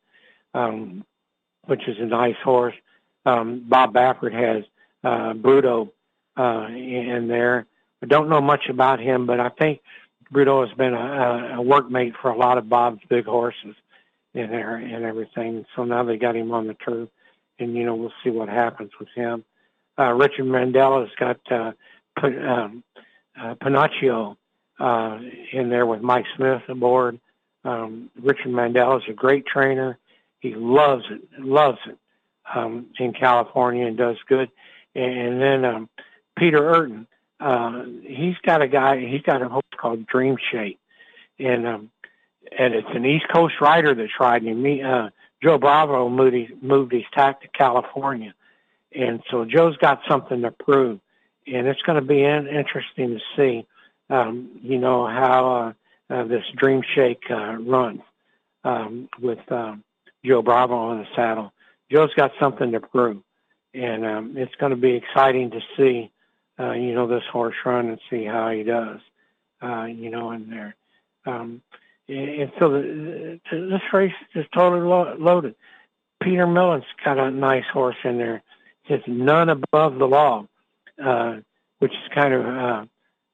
um, which is a nice horse. Um, Bob Baffert has uh, Bruto uh, in there. I don't know much about him, but I think Bruto has been a, a workmate for a lot of Bob's big horses in there and everything. So now they got him on the turf, and, you know, we'll see what happens with him. Uh, Richard Mandela's got uh, P- um, uh, Pinocchio uh, in there with Mike Smith aboard. Um, Richard Mandela is a great trainer. He loves it, loves it um, in California and does good. And, and then um, Peter Urton, uh, he's got a guy, he's got a horse called Dream Shake. And um, and it's an East Coast rider that's riding him. He, uh, Joe Bravo moved his, moved his tack to California. And so Joe's got something to prove. And it's going to be in, interesting to see, um, you know, how uh, uh, this Dream Shake uh, runs um, with uh, Joe Bravo on the saddle. Joe's got something to prove. And um, it's going to be exciting to see, uh, you know, this horse run and see how he does, uh, you know, in there. Um, and so the, this race is totally lo- loaded. Peter Millen's got a nice horse in there. It's none above the law, uh, which is kind of uh,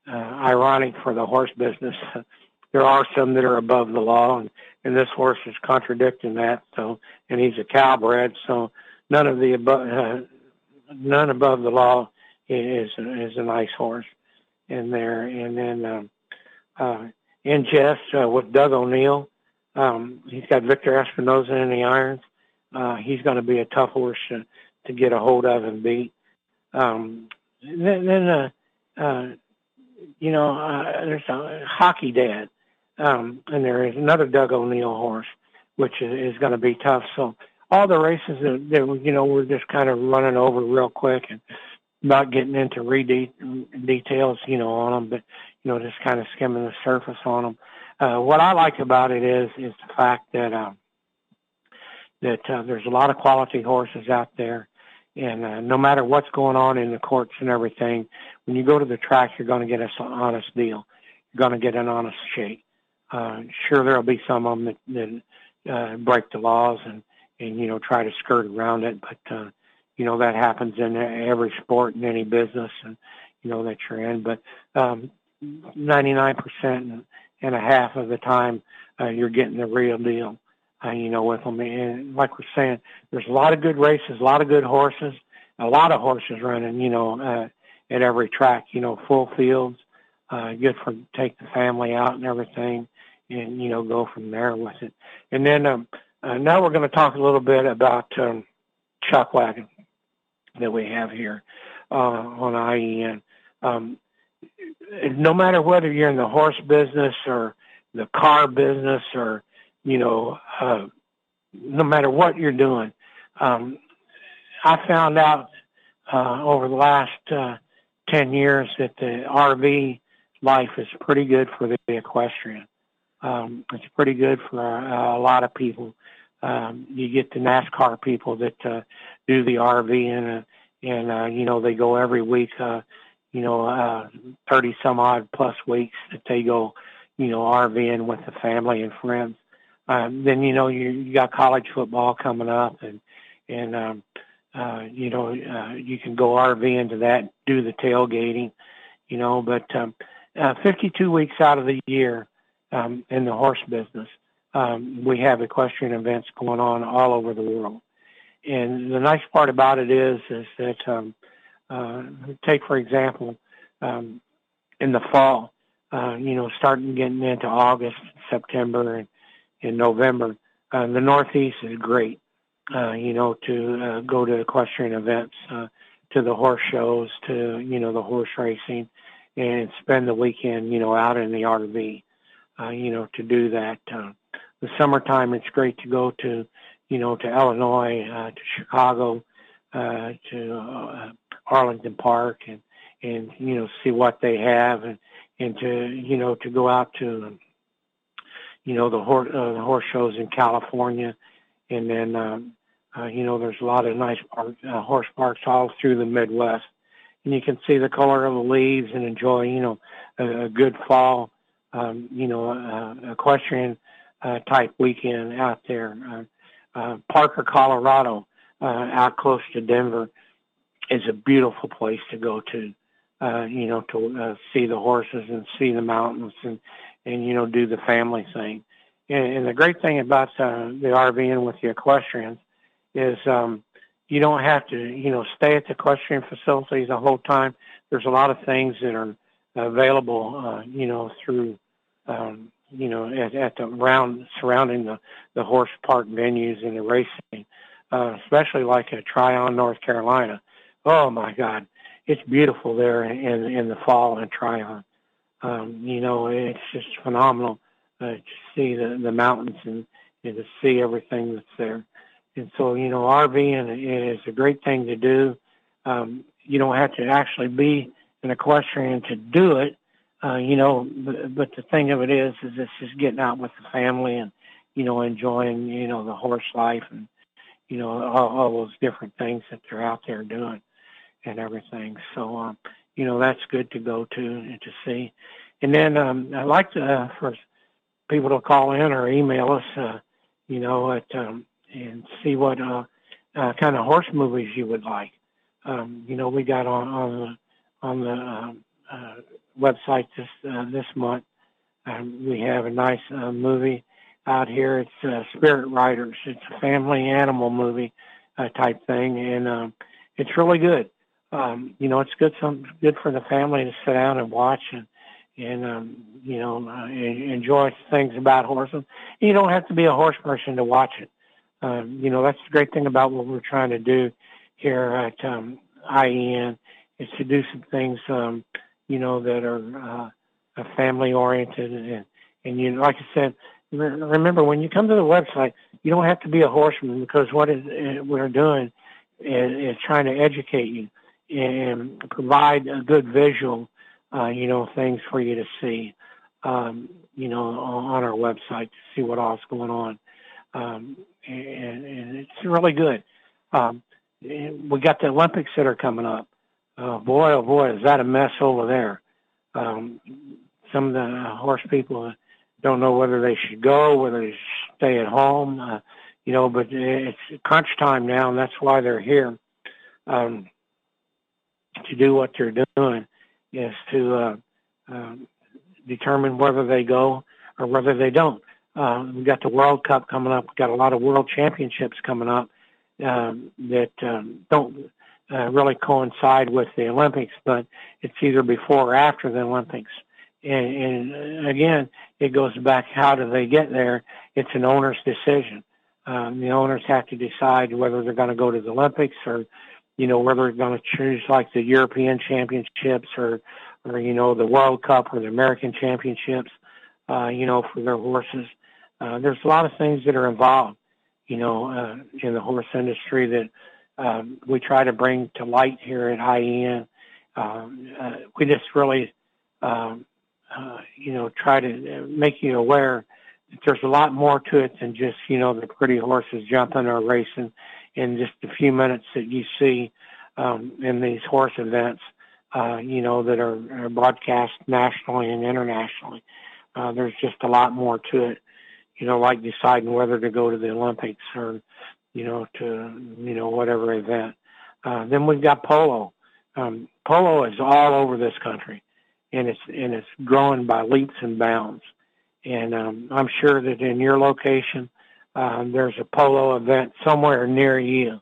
uh, ironic for the horse business. There are some that are above the law, and, and this horse is contradicting that. So, and he's a Calbred, so none of the above, uh, none above the law is is a nice horse in there. And then um, uh, in chess uh, with Doug O'Neill, um, he's got Victor Espinoza in the irons. Uh, he's going to be a tough horse to, to get a hold of and beat. Um, then, then uh, uh, you know, uh, there's a Hockey Dad, um, and there is another Doug O'Neill horse, which is, is going to be tough. So all the races that, that, you know, we're just kind of running over real quick and not getting into re details, you know, on them, but, you know, just kind of skimming the surface on them. Uh, what I like about it is, is the fact that, uh, that uh, there's a lot of quality horses out there. And uh, no matter what's going on in the courts and everything, when you go to the track, you're going to get an honest deal. You're going to get an honest shake. Uh, sure, there'll be some of them that, that uh, break the laws and, and, you know, try to skirt around it. But, uh, you know, that happens in every sport and any business, and, you know, that you're in. But um, ninety-nine percent and a half of the time, uh, you're getting the real deal. Uh, you know, with them. And like we're saying, there's a lot of good races, a lot of good horses, a lot of horses running, you know, uh, at every track, you know, full fields, uh, good for take the family out and everything, and, you know, go from there with it. And then um, uh, now we're going to talk a little bit about um, Chuck Wagon that we have here uh, on I E N. Um, no matter whether you're in the horse business or the car business or, you know, uh, no matter what you're doing. Um, I found out uh, over the last uh, ten years that the R V life is pretty good for the equestrian. Um, it's pretty good for uh, a lot of people. Um, you get the NASCAR people that uh, do the R V, and, uh, and uh, you know, they go every week, uh, you know, uh, thirty some odd plus weeks that they go, you know, RVing with the family and friends. Um, then, you know, you, you got college football coming up, and, and um, uh, you know, uh, you can go R V into that, do the tailgating, you know, but um, uh, fifty-two weeks out of the year um, in the horse business, um, we have equestrian events going on all over the world. And the nice part about it is, is that, um, uh, take, for example, um, in the fall, uh, you know, starting getting into August, September, and in November, uh, the Northeast is great, uh, you know, to uh, go to equestrian events, uh, to the horse shows, to, you know, the horse racing, and spend the weekend, you know, out in the R V, uh, you know, to do that. Uh, the summertime, it's great to go to, you know, to Illinois, uh, to Chicago, uh, to uh, Arlington Park, and, and, you know, see what they have, and, and to, you know, to go out to, you know, the horse, uh, the horse shows in California. And then, um, uh, you know, there's a lot of nice park, uh, horse parks all through the Midwest. And you can see the color of the leaves and enjoy, you know, a, a good fall, um, you know, uh, equestrian uh, type weekend out there. Uh, uh, Parker, Colorado, uh, out close to Denver, is a beautiful place to go to, uh, you know, to uh, see the horses and see the mountains and, and, you know, do the family thing. And, and the great thing about uh, the RVing with the equestrians is um, you don't have to, you know, stay at the equestrian facilities the whole time. There's a lot of things that are available, uh, you know, through, um, you know, at, at the round surrounding the, the horse park venues and the racing, uh, especially like at Tryon, North Carolina. Oh, my God. It's beautiful there in, in, in the fall in Tryon. Um, you know, it's just phenomenal uh, to see the, the mountains and, and to see everything that's there. And so, you know, RVing is a great thing to do. Um, you don't have to actually be an equestrian to do it, uh, you know, but, but the thing of it is, is it's just getting out with the family and, you know, enjoying, you know, the horse life and, you know, all, all those different things that they're out there doing and everything. So, um, you know, that's good to go to and to see. And then um, I'd like to, uh, for people to call in or email us, uh, you know, at, um, and see what uh, uh, kind of horse movies you would like. Um, you know, we got on, on the, on the um, uh, website this uh, this month. Um, we have a nice uh, movie out here. It's uh, Spirit Riders. It's a family animal movie uh, type thing, and um, it's really good. Um, you know, it's good some good for the family to sit down and watch and and um, you know uh, enjoy things about horses. You don't have to be a horse person to watch it. Um, you know, that's the great thing about what we're trying to do here at um, I E N is to do some things, um, you know, that are uh, family oriented. And, and you, like I said, re- remember when you come to the website, you don't have to be a horseman, because what is, uh, we're doing is, is trying to educate you and provide a good visual, uh, you know, things for you to see, um, you know, on, on our website to see what all's going on. Um, and, and it's really good. Um, we got the Olympics that are coming up. Uh, boy, oh boy, is that a mess over there. Um, some of the horse people don't know whether they should go, whether they should stay at home, uh, you know, but it's crunch time now, and that's why they're here, um, to do what they're doing, is to uh, uh, determine whether they go or whether they don't. Uh, we've got the World Cup coming up. We've got a lot of world championships coming up um, that um, don't uh, really coincide with the Olympics, but it's either before or after the Olympics. And, and again, it goes back, how do they get there? It's an owner's decision. Um, the owners have to decide whether they're going to go to the Olympics, or, you know, whether they're going to choose like the European Championships or, or, you know, the World Cup or the American Championships, uh, you know, for their horses. Uh, there's a lot of things that are involved, you know, uh, in the horse industry that um, we try to bring to light here at I E N. Um, uh, we just really, um, uh, you know, try to make you aware that there's a lot more to it than just, you know, the pretty horses jumping or racing in just a few minutes that you see um, in these horse events, uh, you know, that are, are broadcast nationally and internationally. Uh, there's just a lot more to it. You know, like deciding whether to go to the Olympics or, you know, to, you know, whatever event. Uh, then we've got polo. Um, polo is all over this country, and it's and it's growing by leaps and bounds. And um, I'm sure that in your location, um, there's a polo event somewhere near you.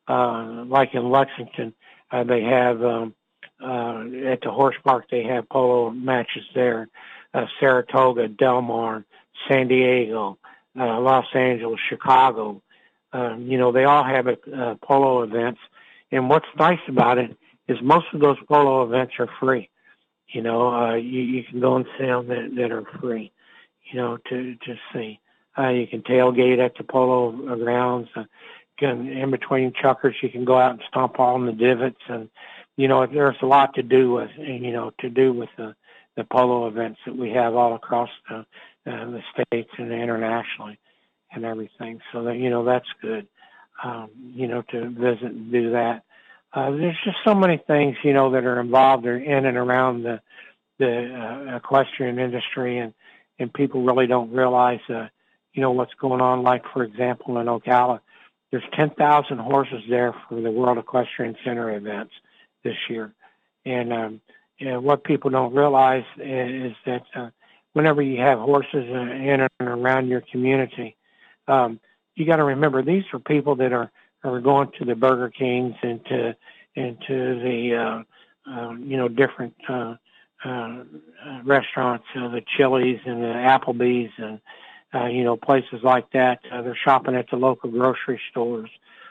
Uh, like in Lexington, uh, they have um, uh, at the horse park, they have polo matches there. Uh, Saratoga, Del Mar, San Diego, uh, Los Angeles, Chicago. Um, you know, they all have a, uh, polo events. And what's nice about it is most of those polo events are free. You know, uh, you, you can go and see them that, that are free, you know, to, to see. Uh, you can tailgate at the polo grounds. Uh, can, in between chuckers, you can go out and stomp on the divots. And, you know, there's a lot to do with, you know, to do with the, the polo events that we have all across the, uh, the states and internationally and everything. So that, you know, that's good, um, you know, to visit and do that. Uh, there's just so many things, you know, that are involved or in and around the, the uh, equestrian industry, and, and people really don't realize, uh, you know, what's going on. Like, for example, in Ocala, there's ten thousand horses there for the World Equestrian Center events this year. And, um, you know, what people don't realize is, is that uh, whenever you have horses in and around your community, um, you got to remember these are people that are, are going to the Burger Kings and to, and to the, uh, uh, you know, different uh, uh, restaurants, uh, the Chili's and the Applebee's and, uh, you know, places like that. Uh, they're shopping at the local grocery stores.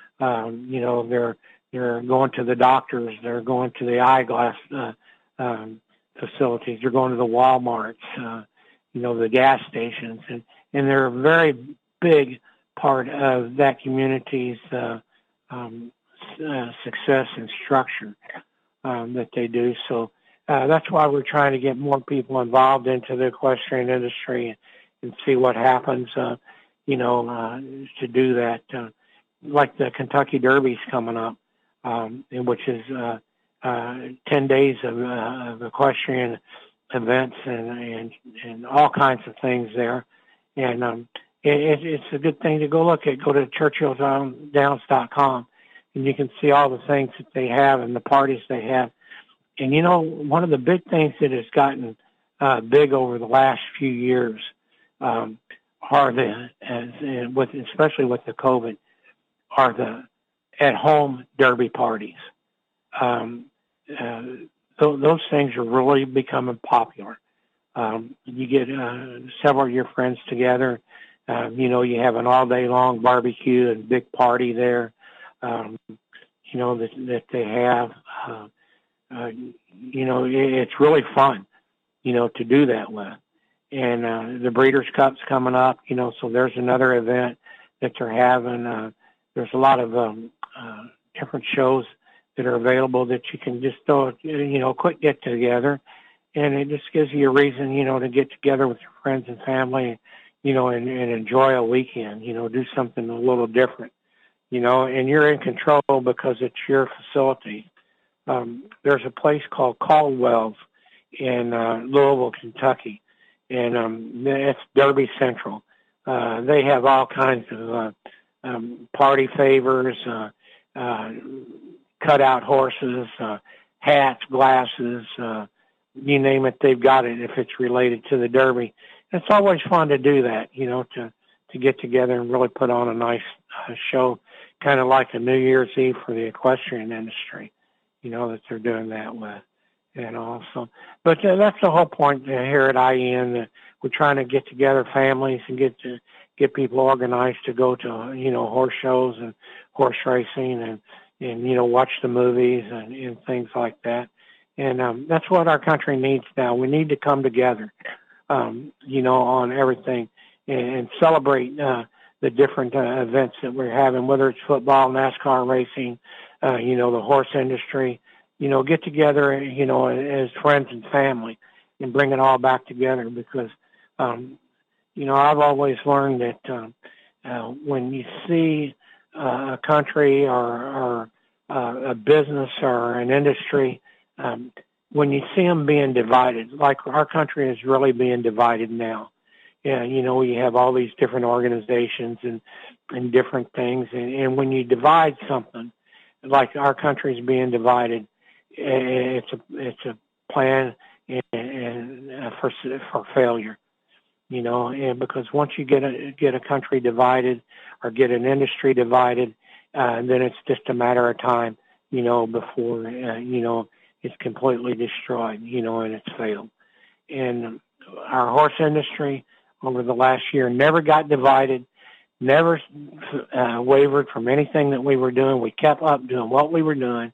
Um, you know, they're, they're going to the doctors. They're going to the eyeglass uh, um, facilities. They're going to the Walmarts, uh, you know, the gas stations. And, and they're a very big part of that community's uh, um, uh, success and structure um, that they do. So uh, that's why we're trying to get more people involved into the equestrian industry and, and see what happens, uh, you know, uh, to do that. Uh, like the Kentucky Derby's coming up, um, which is uh, uh, ten days of, uh, of equestrian events and, and, and all kinds of things there. And um, it, it's a good thing to go look at. Go to churchill downs dot com, and you can see all the things that they have and the parties they have. and you know, one of the big things that has gotten uh, big over the last few years um, are the, as, and with especially with the COVID, are the at-home derby parties. Um, uh, th- those things are really becoming popular. Um, you get uh, several of your friends together. Um, you know, you have an all-day long barbecue and big party there. Um, you know that that they have. Uh, uh, you know, it, it's really fun. You know, to do that with. And uh, the Breeders' Cup's coming up. You know, so there's another event that they're having. Uh, there's a lot of um, uh, different shows that are available that you can just throw, you know, quick get together. And it just gives you a reason, you know, to get together with your friends and family, you know, and, and enjoy a weekend, you know, do something a little different, you know, and you're in control because it's your facility. Um, there's a place called Caldwell's in uh, Louisville, Kentucky, and um, it's Derby Central. Uh, they have all kinds of uh, um, party favors, uh, uh, cutout horses, uh, hats, glasses, uh, you name it, they've got it if it's related to the Derby. It's always fun to do that, you know, to, to get together and really put on a nice uh, show, kind of like a New Year's Eve for the equestrian industry, you know, that they're doing that with. And also, but uh, that's the whole point uh, here at I E N. Uh, we're trying to get together families and get to get people organized to go to, you know, horse shows and horse racing and, and you know, watch the movies and, and things like that. And um, that's what our country needs now. We need to come together, um, you know, on everything and, and celebrate uh, the different uh, events that we're having, whether it's football, NASCAR racing, uh, you know, the horse industry. You know, get together, you know, as friends and family and bring it all back together because, um, you know, I've always learned that um, uh, when you see uh, a country or, or uh, a business or an industry, um, when you see them being divided, like our country is really being divided now. Yeah, you know, you have all these different organizations and, and different things. And, and when you divide something, like our country is being divided, it's a it's a plan and, and for for failure, you know. And because once you get a get a country divided or get an industry divided, uh, then it's just a matter of time, you know, before uh, you know it's completely destroyed, you know, and it's failed. And our horse industry over the last year never got divided, never uh, wavered from anything that we were doing. We kept up doing what we were doing,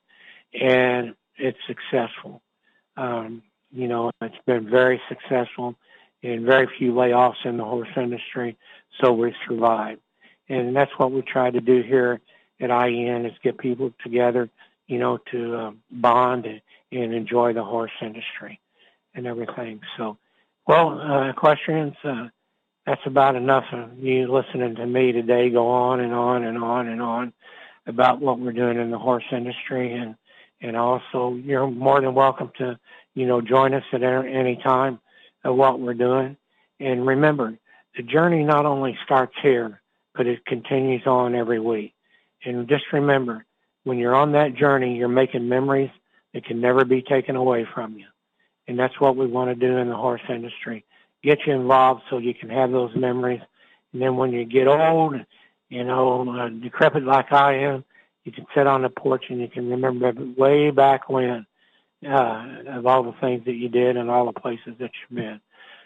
and it's successful. Um, you know, it's been very successful and very few layoffs in the horse industry, so we survived. And that's what we try to do here at I E N is get people together, you know, to uh, bond and, and enjoy the horse industry and everything. So, well, uh, equestrians, uh, that's about enough of you listening to me today go on and on and on and on about what we're doing in the horse industry. And And also, you're more than welcome to, you know, join us at any time of what we're doing. And remember, the journey not only starts here, but it continues on every week. And just remember, when you're on that journey, you're making memories that can never be taken away from you. And that's what we want to do in the horse industry. Get you involved so you can have those memories. And then when you get old, you know, uh, decrepit like I am, you can sit on the porch and you can remember way back when uh, of all the things that you did and all the places that you've been.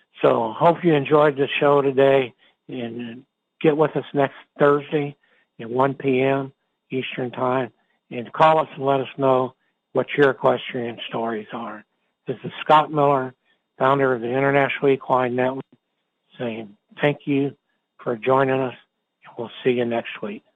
So hope you enjoyed the show today, and get with us next Thursday at one p.m. Eastern Time, and call us and let us know what your equestrian stories are. This is Scott Miller, founder of the International Equine Network, saying thank you for joining us, and we'll see you next week.